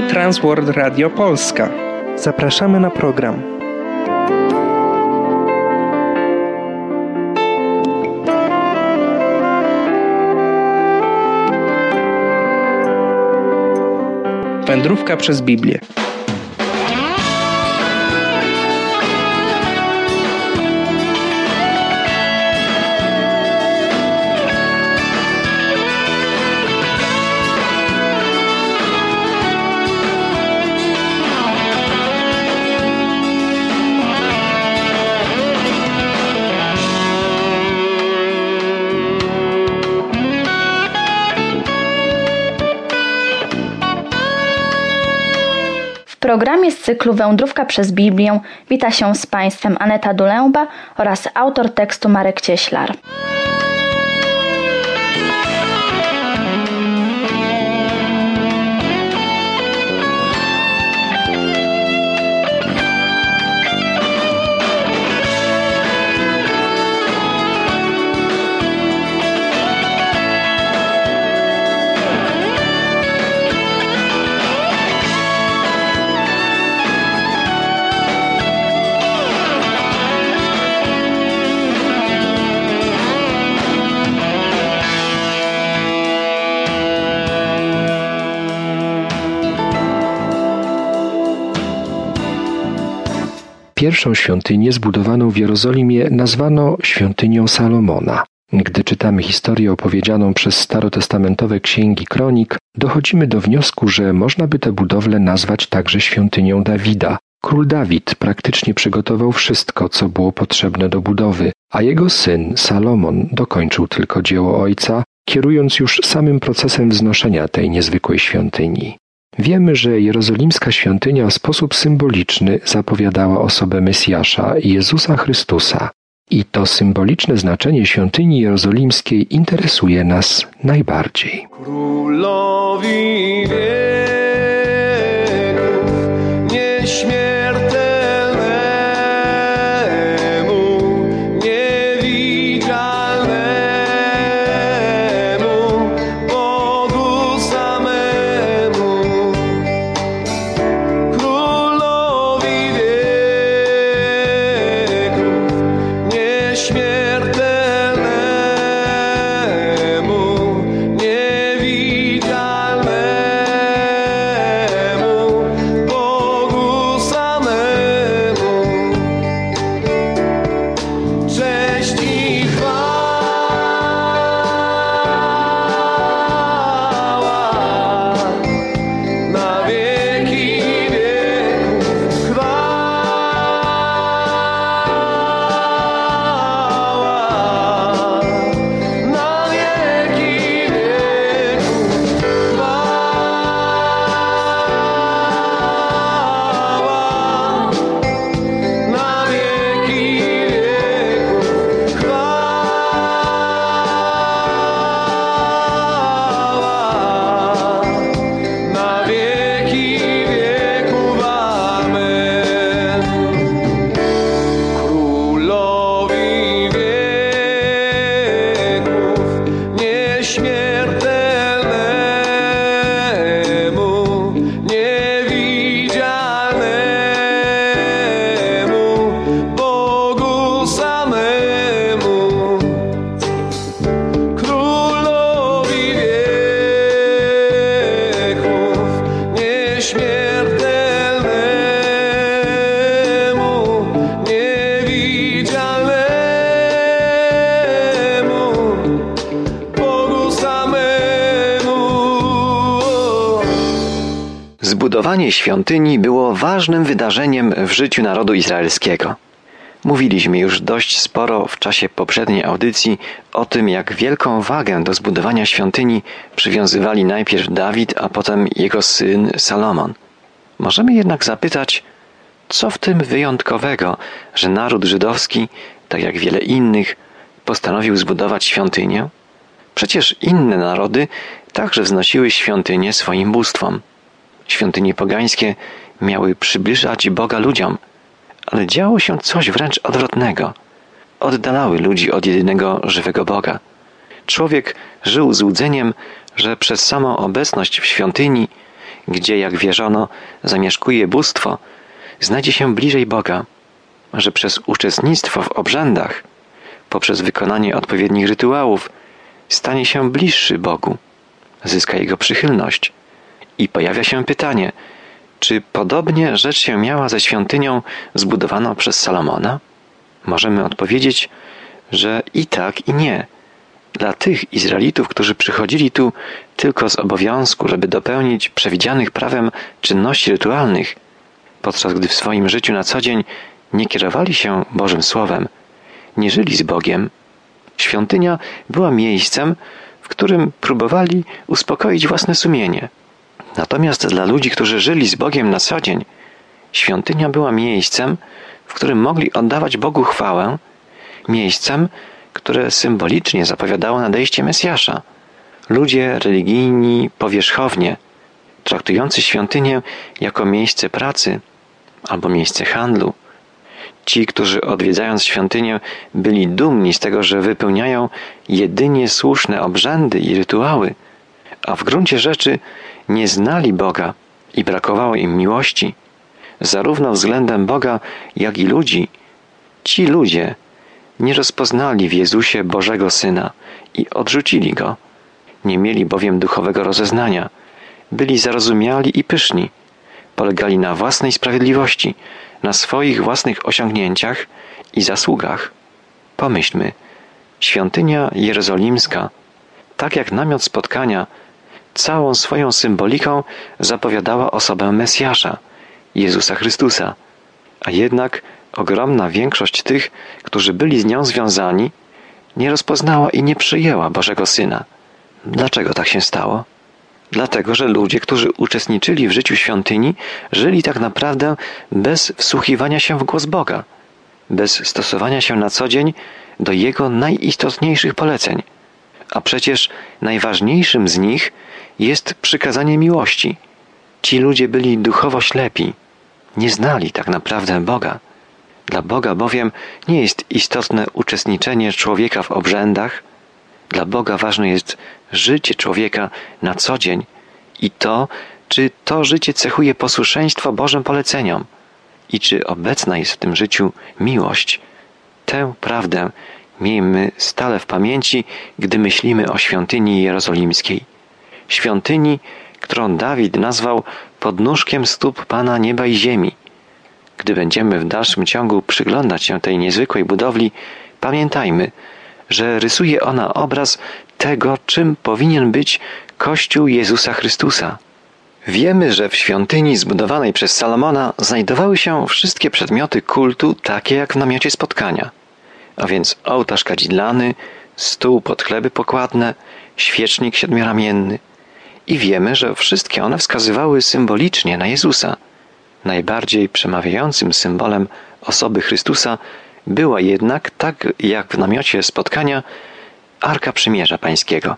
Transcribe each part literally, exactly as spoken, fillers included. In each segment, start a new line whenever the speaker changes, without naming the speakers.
Transworld Radio Polska. Zapraszamy na program. Wędrówka przez Biblię.
W programie z cyklu Wędrówka przez Biblię wita się z Państwem Aneta Dulęba oraz autor tekstu Marek Cieślar.
Pierwszą świątynię zbudowaną w Jerozolimie nazwano świątynią Salomona. Gdy czytamy historię opowiedzianą przez starotestamentowe księgi kronik, dochodzimy do wniosku, że można by tę budowlę nazwać także świątynią Dawida. Król Dawid praktycznie przygotował wszystko, co było potrzebne do budowy, a jego syn Salomon dokończył tylko dzieło ojca, kierując już samym procesem wznoszenia tej niezwykłej świątyni. Wiemy, że jerozolimska świątynia w sposób symboliczny zapowiadała osobę Mesjasza, Jezusa Chrystusa. I to symboliczne znaczenie świątyni jerozolimskiej interesuje nas najbardziej.
Królowi wieków, nieśmiertelnemu, niewidzialnemu, Bogu samemu. Królowi wieków, nieśmiertelnemu, niewidzialnemu, Bogu samemu. Cześć i chwała na wieki wieków. Chwała na wieki wieków. Chwała na wieki wieków. Chwała na wieki wieków. Amen. Królowi wieków, nieśmiertelnemu, niewidzialnemu, Bogu samemu. Królowi wieków, nieśmiertelnemu, niewidzialnemu, Bogu samemu.
Zbudowanie świątyni było ważnym wydarzeniem w życiu narodu izraelskiego. Mówiliśmy już dość sporo w czasie poprzedniej audycji o tym, jak wielką wagę do zbudowania świątyni przywiązywali najpierw Dawid, a potem jego syn Salomon. Możemy jednak zapytać, co w tym wyjątkowego, że naród żydowski, tak jak wiele innych, postanowił zbudować świątynię? Przecież inne narody także wznosiły świątynię swoim bóstwom. Świątynie pogańskie miały przybliżać Boga ludziom, ale działo się coś wręcz odwrotnego. Oddalały ludzi od jedynego żywego Boga. Człowiek żył złudzeniem, że przez samą obecność w świątyni gdzie, jak wierzono, zamieszkuje bóstwo, znajdzie się bliżej Boga, że przez uczestnictwo w obrzędach, poprzez wykonanie odpowiednich rytuałów, stanie się bliższy Bogu, zyska Jego przychylność. I pojawia się pytanie, czy podobnie rzecz się miała ze świątynią zbudowaną przez Salomona? Możemy odpowiedzieć, że i tak, i nie. Dla tych Izraelitów, którzy przychodzili tu tylko z obowiązku, żeby dopełnić przewidzianych prawem czynności rytualnych, podczas gdy w swoim życiu na co dzień nie kierowali się Bożym Słowem, nie żyli z Bogiem, świątynia była miejscem, w którym próbowali uspokoić własne sumienie. Natomiast dla ludzi, którzy żyli z Bogiem na co dzień, świątynia była miejscem, w którym mogli oddawać Bogu chwałę, miejscem, które symbolicznie zapowiadało nadejście Mesjasza. Ludzie religijni powierzchownie, traktujący świątynię jako miejsce pracy albo miejsce handlu. Ci, którzy odwiedzając świątynię, byli dumni z tego, że wypełniają jedynie słuszne obrzędy i rytuały, a w gruncie rzeczy nie znali Boga i brakowało im miłości, zarówno względem Boga, jak i ludzi. Ci ludzie nie rozpoznali w Jezusie Bożego Syna i odrzucili Go. Nie mieli bowiem duchowego rozeznania. Byli zarozumiali i pyszni. Polegali na własnej sprawiedliwości, na swoich własnych osiągnięciach i zasługach. Pomyślmy, świątynia jerozolimska, tak jak namiot spotkania, całą swoją symboliką zapowiadała osobę Mesjasza, Jezusa Chrystusa. A jednak ogromna większość tych, którzy byli z nią związani, nie rozpoznała i nie przyjęła Bożego Syna. Dlaczego tak się stało? Dlatego, że ludzie, którzy uczestniczyli w życiu świątyni, żyli tak naprawdę bez wsłuchiwania się w głos Boga, bez stosowania się na co dzień do Jego najistotniejszych poleceń. A przecież najważniejszym z nich jest przykazanie miłości. Ci ludzie byli duchowo ślepi, nie znali tak naprawdę Boga. Dla Boga bowiem nie jest istotne uczestniczenie człowieka w obrzędach. Dla Boga ważne jest życie człowieka na co dzień i to, czy to życie cechuje posłuszeństwo Bożym poleceniom i czy obecna jest w tym życiu miłość. Tę prawdę miejmy stale w pamięci, gdy myślimy o świątyni jerozolimskiej. Świątyni, którą Dawid nazwał podnóżkiem stóp Pana nieba i ziemi. Gdy będziemy w dalszym ciągu przyglądać się tej niezwykłej budowli, pamiętajmy, że rysuje ona obraz tego, czym powinien być Kościół Jezusa Chrystusa. Wiemy, że w świątyni zbudowanej przez Salomona znajdowały się wszystkie przedmioty kultu, takie jak w namiocie spotkania, a więc ołtarz kadzidlany, stół pod chleby pokładne, świecznik siedmioramienny. I wiemy, że wszystkie one wskazywały symbolicznie na Jezusa. Najbardziej przemawiającym symbolem osoby Chrystusa była jednak, tak jak w namiocie spotkania, Arka Przymierza Pańskiego.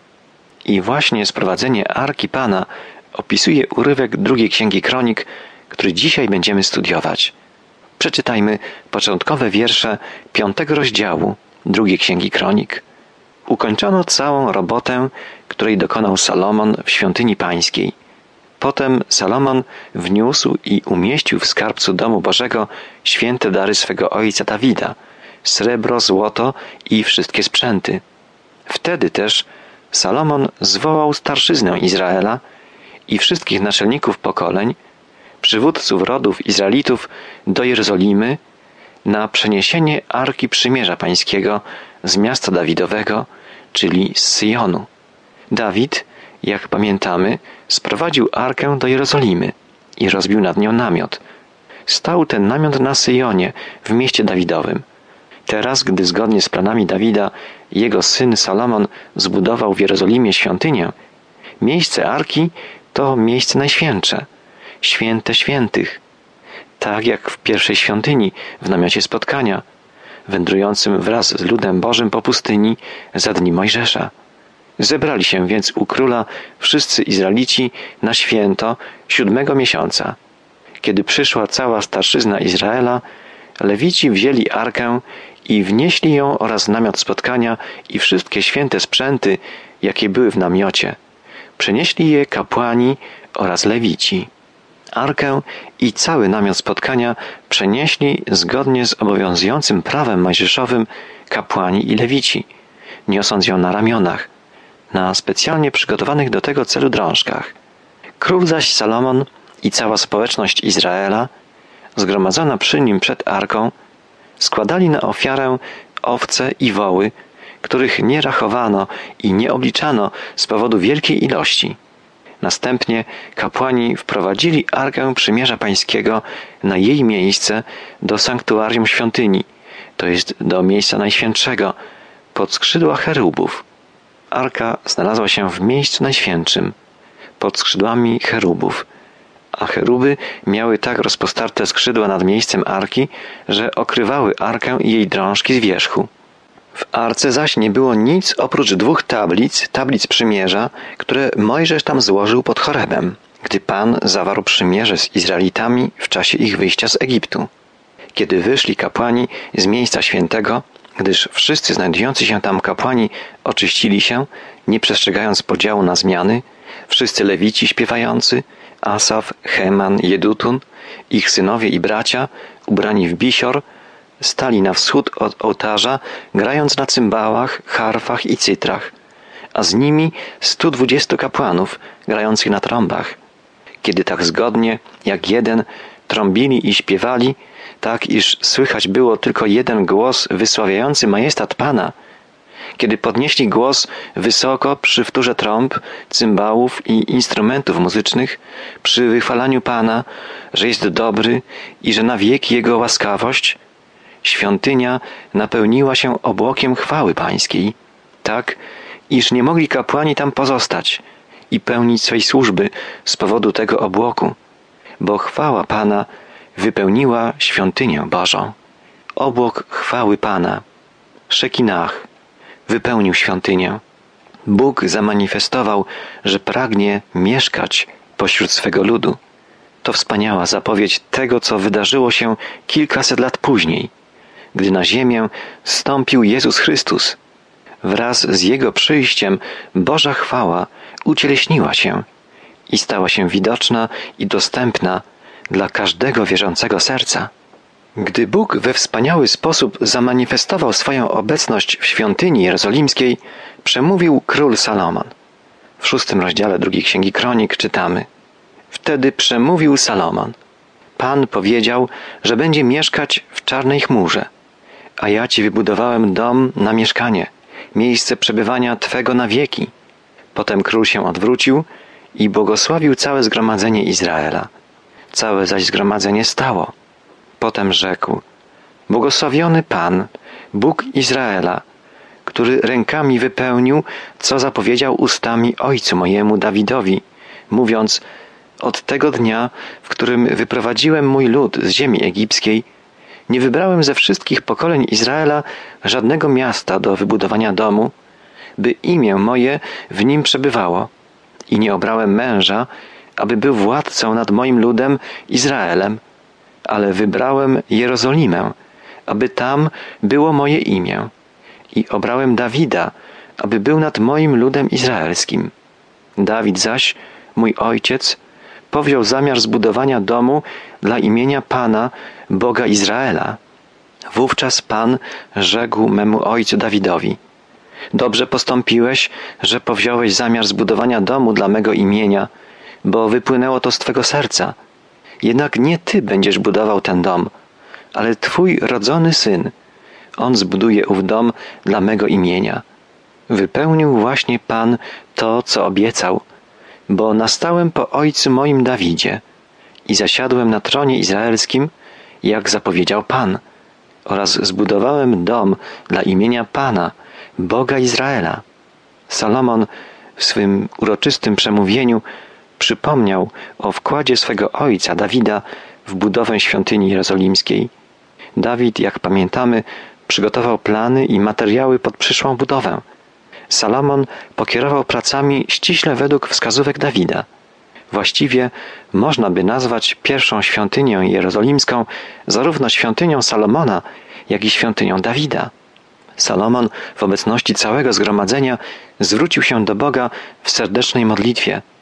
I właśnie sprowadzenie Arki Pana opisuje urywek drugiej Księgi Kronik, który dzisiaj będziemy studiować. Przeczytajmy początkowe wiersze piątego rozdziału drugiej Księgi Kronik. Ukończono całą robotę, której dokonał Salomon w świątyni pańskiej. Potem Salomon wniósł i umieścił w skarbcu domu Bożego święte dary swego ojca Dawida, srebro, złoto i wszystkie sprzęty. Wtedy też Salomon zwołał starszyznę Izraela i wszystkich naczelników pokoleń, przywódców rodów Izraelitów do Jerozolimy na przeniesienie Arki Przymierza Pańskiego z miasta Dawidowego, czyli z Syjonu. Dawid, jak pamiętamy, sprowadził Arkę do Jerozolimy i rozbił nad nią namiot. Stał ten namiot na Syjonie, w mieście Dawidowym. Teraz, gdy zgodnie z planami Dawida jego syn Salomon zbudował w Jerozolimie świątynię, miejsce Arki to miejsce najświętsze, święte świętych. Tak jak w pierwszej świątyni w namiocie spotkania, wędrującym wraz z ludem Bożym po pustyni za dni Mojżesza. Zebrali się więc u króla wszyscy Izraelici na święto siódmego miesiąca. Kiedy przyszła cała starszyzna Izraela, Lewici wzięli Arkę i wnieśli ją oraz namiot spotkania i wszystkie święte sprzęty, jakie były w namiocie. Przenieśli je kapłani oraz Lewici. Arkę i cały namiot spotkania przenieśli zgodnie z obowiązującym prawem mojżeszowym kapłani i Lewici, niosąc ją na ramionach, na specjalnie przygotowanych do tego celu drążkach. Król zaś Salomon i cała społeczność Izraela, zgromadzona przy nim przed Arką, składali na ofiarę owce i woły, których nie rachowano i nie obliczano z powodu wielkiej ilości. Następnie kapłani wprowadzili Arkę Przymierza Pańskiego na jej miejsce do sanktuarium świątyni, to jest do miejsca najświętszego, pod skrzydła cherubów. Arka znalazła się w miejscu najświętszym, pod skrzydłami cherubów, a cheruby miały tak rozpostarte skrzydła nad miejscem Arki, że okrywały Arkę i jej drążki z wierzchu. W Arce zaś nie było nic oprócz dwóch tablic, tablic przymierza, które Mojżesz tam złożył pod Chorebem, gdy Pan zawarł przymierze z Izraelitami w czasie ich wyjścia z Egiptu. Kiedy wyszli kapłani z miejsca świętego, gdyż wszyscy znajdujący się tam kapłani oczyścili się, nie przestrzegając podziału na zmiany, wszyscy Lewici śpiewający, Asaf, Heman, Jedutun, ich synowie i bracia, ubrani w bisior, stali na wschód od ołtarza, grając na cymbałach, harfach i cytrach, a z nimi stu dwudziestu kapłanów, grających na trąbach. Kiedy tak zgodnie, jak jeden, trąbili i śpiewali, tak iż słychać było tylko jeden głos wysławiający majestat Pana, kiedy podnieśli głos wysoko przy wtórze trąb, cymbałów i instrumentów muzycznych, przy wychwalaniu Pana, że jest dobry i że na wieki Jego łaskawość, świątynia napełniła się obłokiem chwały Pańskiej, tak, iż nie mogli kapłani tam pozostać i pełnić swej służby z powodu tego obłoku, bo chwała Pana wypełniła świątynię Bożą. Obłok chwały Pana, Szekinach, wypełnił świątynię. Bóg zamanifestował, że pragnie mieszkać pośród swego ludu. To wspaniała zapowiedź tego, co wydarzyło się kilkaset lat później, gdy na ziemię zstąpił Jezus Chrystus. Wraz z Jego przyjściem Boża chwała ucieleśniła się i stała się widoczna i dostępna dla każdego wierzącego serca. Gdy Bóg we wspaniały sposób zamanifestował swoją obecność w świątyni jerozolimskiej, przemówił król Salomon. W szóstym rozdziale drugiej Księgi Kronik czytamy: Wtedy przemówił Salomon: Pan powiedział, że będzie mieszkać w czarnej chmurze, a ja Ci wybudowałem dom na mieszkanie, miejsce przebywania Twego na wieki. Potem król się odwrócił i błogosławił całe zgromadzenie Izraela. Całe zaś zgromadzenie stało. Potem rzekł: Błogosławiony Pan, Bóg Izraela, który rękami wypełnił, co zapowiedział ustami ojcu mojemu Dawidowi, mówiąc: Od tego dnia, w którym wyprowadziłem mój lud z ziemi egipskiej, nie wybrałem ze wszystkich pokoleń Izraela żadnego miasta do wybudowania domu, by imię moje w nim przebywało, i nie obrałem męża, aby był władcą nad moim ludem Izraelem, ale wybrałem Jerozolimę, aby tam było moje imię, i obrałem Dawida, aby był nad moim ludem izraelskim. Dawid zaś, mój ojciec, powziął zamiar zbudowania domu dla imienia Pana, Boga Izraela. Wówczas Pan rzekł memu ojcu Dawidowi: Dobrze postąpiłeś, że powziąłeś zamiar zbudowania domu dla mego imienia, bo wypłynęło to z Twego serca. Jednak nie Ty będziesz budował ten dom, ale Twój rodzony syn. On zbuduje ów dom dla mego imienia. Wypełnił właśnie Pan to, co obiecał, bo nastałem po ojcu moim Dawidzie i zasiadłem na tronie izraelskim, jak zapowiedział Pan, oraz zbudowałem dom dla imienia Pana, Boga Izraela. Salomon w swym uroczystym przemówieniu przypomniał o wkładzie swego ojca Dawida w budowę świątyni jerozolimskiej. Dawid, jak pamiętamy, przygotował plany i materiały pod przyszłą budowę. Salomon pokierował pracami ściśle według wskazówek Dawida. Właściwie można by nazwać pierwszą świątynię jerozolimską zarówno świątynią Salomona, jak i świątynią Dawida. Salomon w obecności całego zgromadzenia zwrócił się do Boga w serdecznej modlitwie.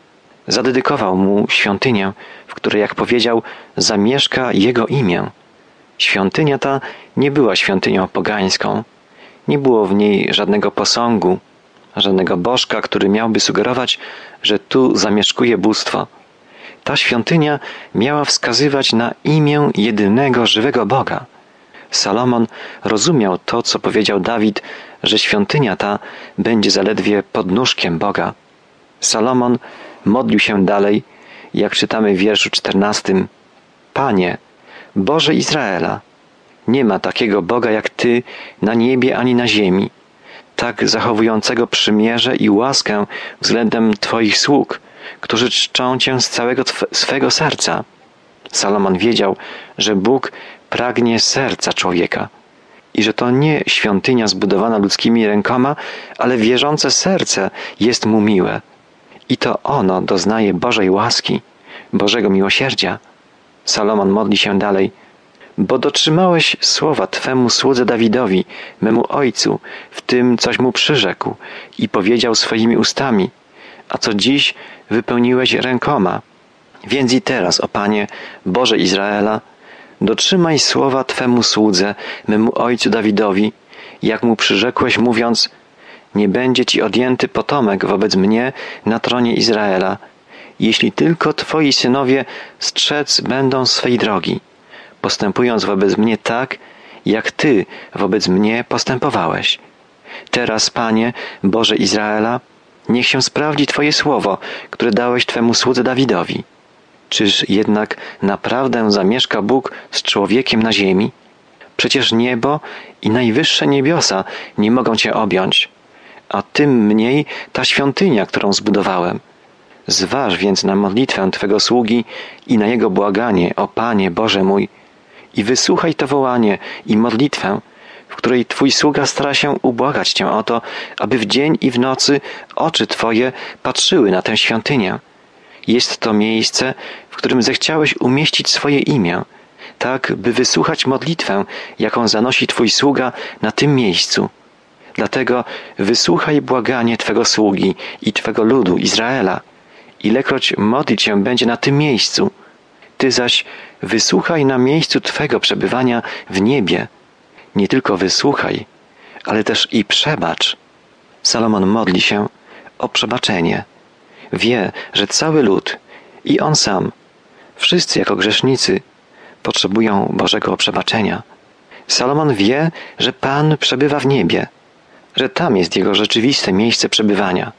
Zadedykował mu świątynię, w której, jak powiedział, zamieszka Jego imię. Świątynia ta nie była świątynią pogańską. Nie było w niej żadnego posągu, żadnego bożka, który miałby sugerować, że tu zamieszkuje bóstwo. Ta świątynia miała wskazywać na imię jedynego żywego Boga. Salomon rozumiał to, co powiedział Dawid, że świątynia ta będzie zaledwie podnóżkiem Boga. Salomon modlił się dalej, jak czytamy w wierszu czternastym. Panie, Boże Izraela, nie ma takiego Boga jak Ty na niebie ani na ziemi, tak zachowującego przymierze i łaskę względem Twoich sług, którzy czczą Cię z całego tw- swego serca. Salomon wiedział, że Bóg pragnie serca człowieka i że to nie świątynia zbudowana ludzkimi rękoma, ale wierzące serce jest mu miłe. I to ono doznaje Bożej łaski, Bożego miłosierdzia. Salomon modli się dalej. Bo dotrzymałeś słowa Twemu słudze Dawidowi, memu ojcu, w tym coś mu przyrzekł i powiedział swoimi ustami, a co dziś wypełniłeś rękoma. Więc i teraz, o Panie, Boże Izraela, dotrzymaj słowa Twemu słudze, memu ojcu Dawidowi, jak mu przyrzekłeś, mówiąc, nie będzie Ci odjęty potomek wobec mnie na tronie Izraela, jeśli tylko Twoi synowie strzec będą swej drogi, postępując wobec mnie tak, jak Ty wobec mnie postępowałeś. Teraz, Panie, Boże Izraela, niech się sprawdzi Twoje słowo, które dałeś Twemu słudze Dawidowi. Czyż jednak naprawdę zamieszka Bóg z człowiekiem na ziemi? Przecież niebo i najwyższe niebiosa nie mogą Cię objąć, a tym mniej ta świątynia, którą zbudowałem. Zważ więc na modlitwę Twego sługi i na jego błaganie, o Panie Boże mój, i wysłuchaj to wołanie i modlitwę, w której Twój sługa stara się ubłagać Cię o to, aby w dzień i w nocy oczy Twoje patrzyły na tę świątynię. Jest to miejsce, w którym zechciałeś umieścić swoje imię, tak by wysłuchać modlitwę, jaką zanosi Twój sługa na tym miejscu. Dlatego wysłuchaj błaganie Twego sługi i Twego ludu Izraela, ilekroć modlić się będzie na tym miejscu. Ty zaś wysłuchaj na miejscu Twego przebywania w niebie. Nie tylko wysłuchaj, ale też i przebacz. Salomon modli się o przebaczenie. Wie, że cały lud i on sam, wszyscy jako grzesznicy, potrzebują Bożego przebaczenia. Salomon wie, że Pan przebywa w niebie, że tam jest Jego rzeczywiste miejsce przebywania,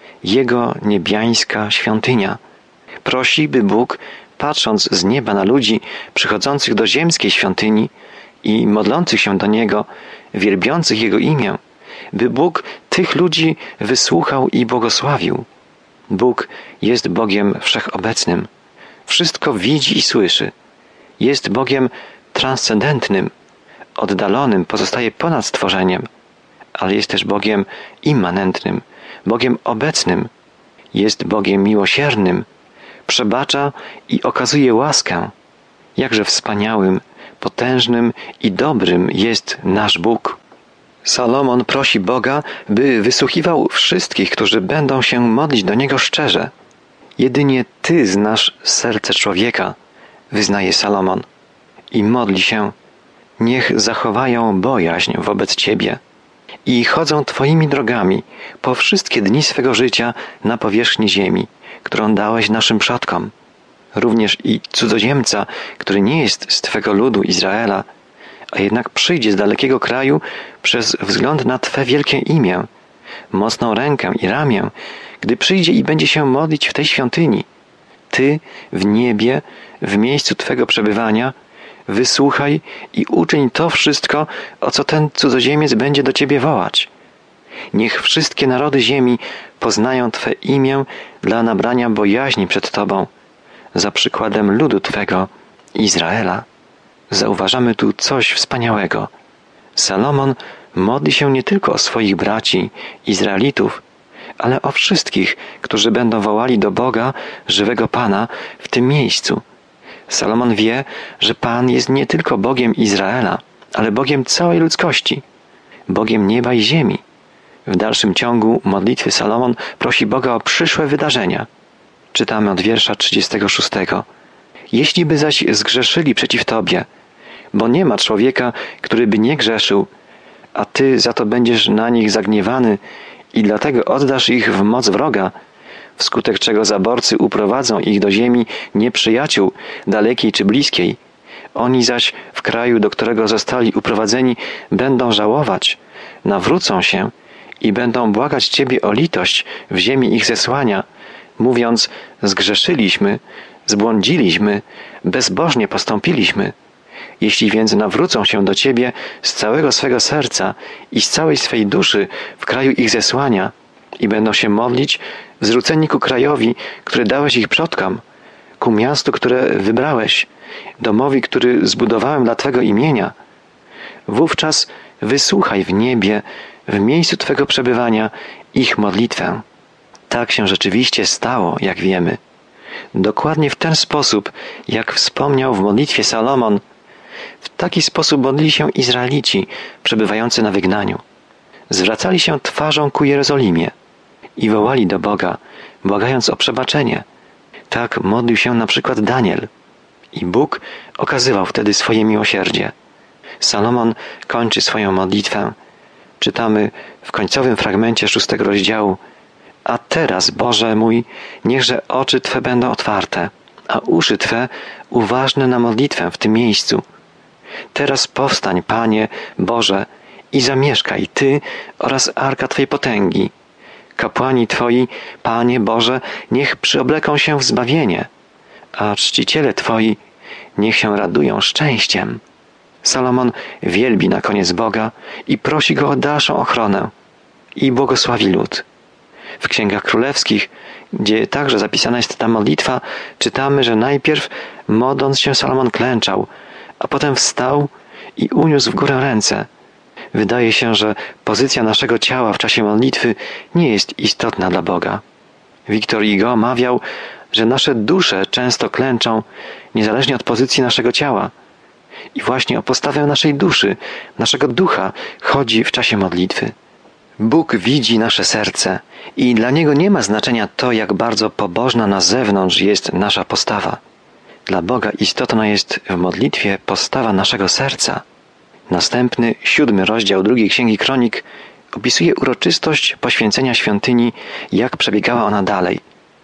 Jego niebiańska świątynia. Prosi, by Bóg, patrząc z nieba na ludzi przychodzących do ziemskiej świątyni i modlących się do Niego, wielbiących Jego imię, by Bóg tych ludzi wysłuchał i błogosławił. Bóg jest Bogiem wszechobecnym. Wszystko widzi i słyszy. Jest Bogiem transcendentnym, oddalonym, pozostaje ponad stworzeniem, ale jest też Bogiem immanentnym, Bogiem obecnym. Jest Bogiem miłosiernym, przebacza i okazuje łaskę. Jakże wspaniałym, potężnym i dobrym jest nasz Bóg. Salomon prosi Boga, by wysłuchiwał wszystkich, którzy będą się modlić do Niego szczerze. Jedynie Ty znasz serce człowieka, wyznaje Salomon, i modli się, niech zachowają bojaźń wobec Ciebie i chodzą Twoimi drogami po wszystkie dni swego życia na powierzchni ziemi, którą dałeś naszym przodkom. Również i cudzoziemca, który nie jest z Twego ludu Izraela, a jednak przyjdzie z dalekiego kraju przez wzgląd na Twe wielkie imię, mocną rękę i ramię, gdy przyjdzie i będzie się modlić w tej świątyni. Ty w niebie, w miejscu Twego przebywania, wysłuchaj i uczyń to wszystko, o co ten cudzoziemiec będzie do Ciebie wołać. Niech wszystkie narody ziemi poznają Twe imię dla nabrania bojaźni przed Tobą, za przykładem ludu Twego, Izraela. Zauważamy tu coś wspaniałego. Salomon modli się nie tylko o swoich braci, Izraelitów, ale o wszystkich, którzy będą wołali do Boga, żywego Pana, w tym miejscu. Salomon wie, że Pan jest nie tylko Bogiem Izraela, ale Bogiem całej ludzkości, Bogiem nieba i ziemi. W dalszym ciągu modlitwy Salomon prosi Boga o przyszłe wydarzenia. Czytamy od wiersza trzydziestego szóstego. Jeśli by zaś zgrzeszyli przeciw Tobie, bo nie ma człowieka, który by nie grzeszył, a Ty za to będziesz na nich zagniewany i dlatego oddasz ich w moc wroga, wskutek czego zaborcy uprowadzą ich do ziemi nieprzyjaciół, dalekiej czy bliskiej. Oni zaś w kraju, do którego zostali uprowadzeni, będą żałować, nawrócą się i będą błagać Ciebie o litość w ziemi ich zesłania, mówiąc: zgrzeszyliśmy, zbłądziliśmy, bezbożnie postąpiliśmy. Jeśli więc nawrócą się do Ciebie z całego swego serca i z całej swej duszy w kraju ich zesłania i będą się modlić, zwróceni ku krajowi, który dałeś ich przodkom, ku miastu, które wybrałeś, domowi, który zbudowałem dla Twego imienia, wówczas wysłuchaj w niebie, w miejscu Twego przebywania, ich modlitwę. Tak się rzeczywiście stało, jak wiemy. Dokładnie w ten sposób, jak wspomniał w modlitwie Salomon, w taki sposób modlili się Izraelici przebywający na wygnaniu. Zwracali się twarzą ku Jerozolimie i wołali do Boga, błagając o przebaczenie. Tak modlił się na przykład Daniel i Bóg okazywał wtedy swoje miłosierdzie. Salomon kończy swoją modlitwę. Czytamy w końcowym fragmencie szóstego rozdziału: a teraz, Boże mój, niechże oczy Twe będą otwarte, a uszy Twe uważne na modlitwę w tym miejscu. Teraz powstań, Panie, Boże, i zamieszkaj Ty oraz arka Twojej potęgi. Kapłani Twoi, Panie Boże, niech przyobleką się w zbawienie, a czciciele Twoi niech się radują szczęściem. Salomon wielbi na koniec Boga i prosi Go o dalszą ochronę i błogosławi lud. W Księgach Królewskich, gdzie także zapisana jest ta modlitwa, czytamy, że najpierw modląc się Salomon klęczał, a potem wstał i uniósł w górę ręce. Wydaje się, że pozycja naszego ciała w czasie modlitwy nie jest istotna dla Boga. Victor Hugo mawiał, że nasze dusze często klęczą niezależnie od pozycji naszego ciała. I właśnie o postawę naszej duszy, naszego ducha chodzi w czasie modlitwy. Bóg widzi nasze serce i dla Niego nie ma znaczenia to, jak bardzo pobożna na zewnątrz jest nasza postawa. Dla Boga istotna jest w modlitwie postawa naszego serca. Następny, siódmy rozdział drugiej Księgi Kronik opisuje uroczystość poświęcenia świątyni, jak przebiegała ona dalej.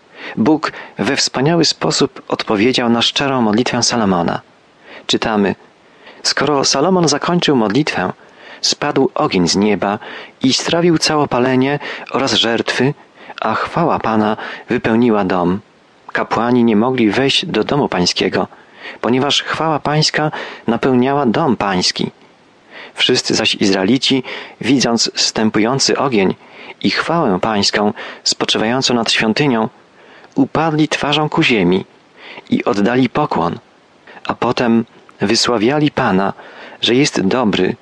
Bóg we wspaniały sposób odpowiedział na szczerą modlitwę Salomona. Czytamy: skoro Salomon zakończył modlitwę, spadł ogień z nieba i strawił całopalenie oraz żertwy, a chwała Pana wypełniła dom. Kapłani nie mogli wejść do domu pańskiego, ponieważ chwała pańska napełniała dom pański. Wszyscy zaś Izraelici, widząc zstępujący ogień i chwałę pańską spoczywającą nad świątynią, upadli twarzą ku ziemi i oddali pokłon, a potem wysławiali Pana, że jest dobry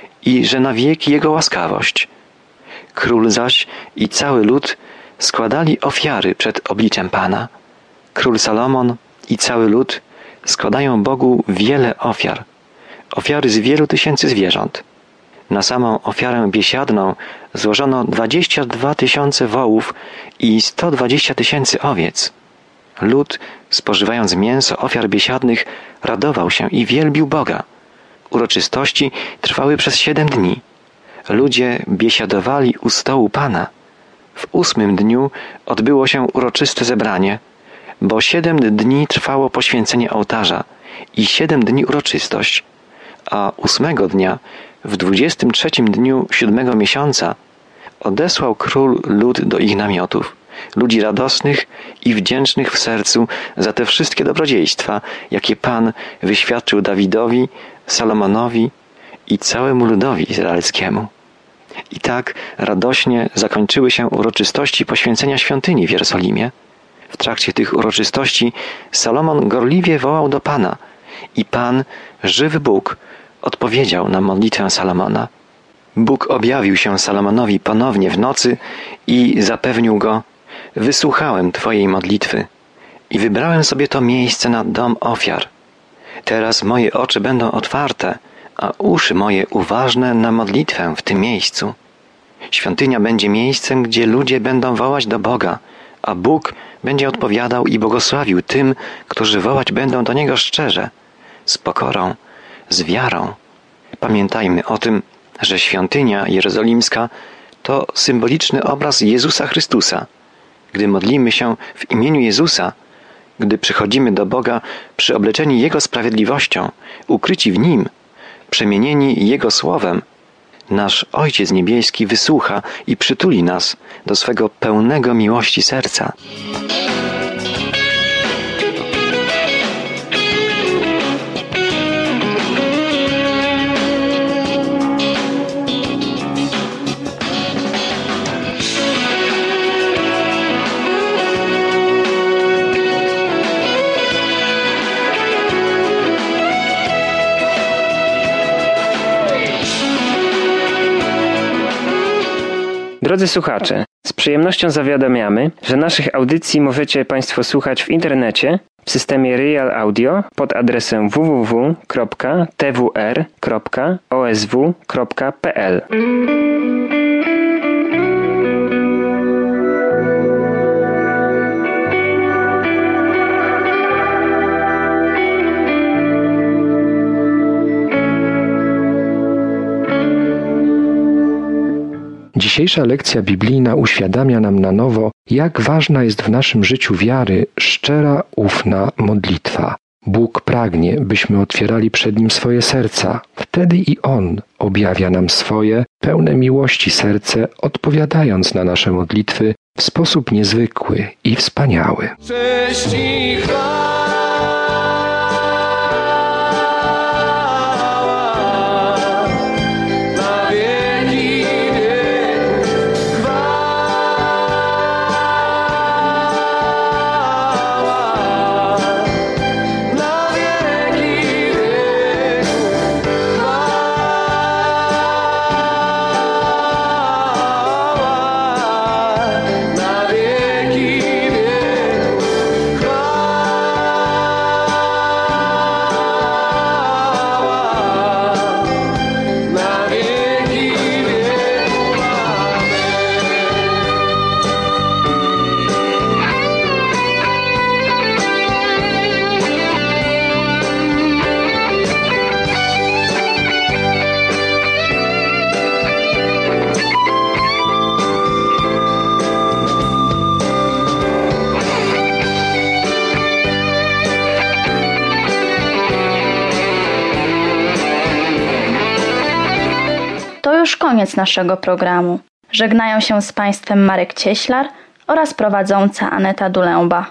i że na wieki Jego łaskawość. Król zaś i cały lud składali ofiary przed obliczem Pana. Król Salomon i cały lud składają Bogu wiele ofiar, ofiary z wielu tysięcy zwierząt. Na samą ofiarę biesiadną złożono dwadzieścia dwa tysiące wołów i sto dwadzieścia tysięcy owiec. Lud, spożywając mięso ofiar biesiadnych, radował się i wielbił Boga. Uroczystości trwały przez siedem dni. Ludzie biesiadowali u stołu Pana. W ósmym dniu odbyło się uroczyste zebranie, bo siedem dni trwało poświęcenie ołtarza i siedem dni uroczystość, a ósmego dnia, w dwudziestym trzecim dniu siódmego miesiąca, odesłał król lud do ich namiotów, ludzi radosnych i wdzięcznych w sercu za te wszystkie dobrodziejstwa, jakie Pan wyświadczył Dawidowi, Salomonowi i całemu ludowi izraelskiemu. I tak radośnie zakończyły się uroczystości poświęcenia świątyni w Jerozolimie. W trakcie tych uroczystości Salomon gorliwie wołał do Pana i Pan, żywy Bóg, odpowiedział na modlitwę Salomona. Bóg objawił się Salomonowi ponownie w nocy i zapewnił go: wysłuchałem Twojej modlitwy i wybrałem sobie to miejsce na dom ofiar. Teraz moje oczy będą otwarte, a uszy moje uważne na modlitwę w tym miejscu. Świątynia będzie miejscem, gdzie ludzie będą wołać do Boga, a Bóg będzie odpowiadał i błogosławił tym, którzy wołać będą do Niego szczerze, z pokorą, z wiarą. Pamiętajmy o tym, że świątynia jerozolimska to symboliczny obraz Jezusa Chrystusa. Gdy modlimy się w imieniu Jezusa, gdy przychodzimy do Boga przyobleczeni Jego sprawiedliwością, ukryci w Nim, przemienieni Jego Słowem, nasz Ojciec Niebieski wysłucha i przytuli nas do swego pełnego miłości serca.
Drodzy słuchacze, z przyjemnością zawiadamiamy, że naszych audycji możecie Państwo słuchać w internecie w systemie Real Audio pod adresem w w w kropka t w r kropka o s w kropka p l.
Dzisiejsza lekcja biblijna uświadamia nam na nowo, jak ważna jest w naszym życiu wiary szczera, ufna modlitwa. Bóg pragnie, byśmy otwierali przed Nim swoje serca. Wtedy i On objawia nam swoje, pełne miłości serce, odpowiadając na nasze modlitwy w sposób niezwykły i wspaniały.
Cześć i chwała na wieki wieków. Chwała na wieki wieków. Chwała na wieki wieków. Na wieki wieków.
To już koniec naszego programu. Żegnają się z Państwem Marek Cieślar oraz prowadząca Aneta Dulęba.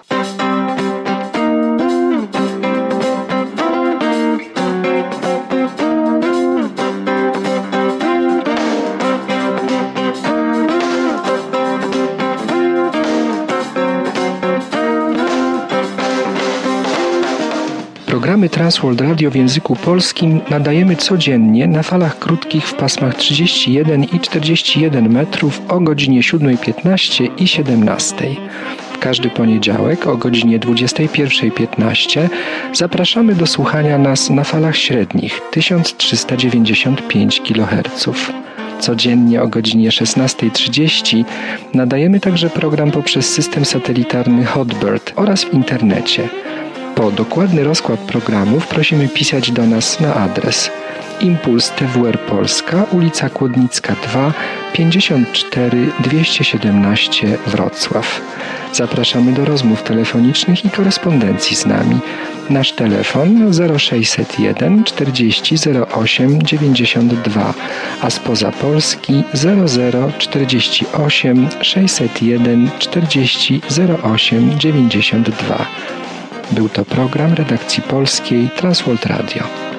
Programy Transworld Radio w języku polskim nadajemy codziennie na falach krótkich w pasmach trzydzieści jeden i czterdzieści jeden metrów o godzinie siódma piętnaście i siedemnaście. W każdy poniedziałek o godzinie dwudziesta pierwsza piętnaście zapraszamy do słuchania nas na falach średnich tysiąc trzysta dziewięćdziesiąt pięć kiloherców. Codziennie o godzinie szesnasta trzydzieści nadajemy także program poprzez system satelitarny Hotbird oraz w internecie. Po dokładny rozkład programów prosimy pisać do nas na adres Impuls T W R Polska, ulica Kłodnicka dwa, pięćdziesiąt cztery dwieście siedemnaście Wrocław. Zapraszamy do rozmów telefonicznych i korespondencji z nami. Nasz telefon zero sześćset jeden czterdzieści zero osiem dziewięćdziesiąt dwa, a spoza Polski zero zero czterdzieści osiem sześćset jeden czterdzieści zero osiem dziewięćdziesiąt dwa. Był to program redakcji polskiej Transworld Radio.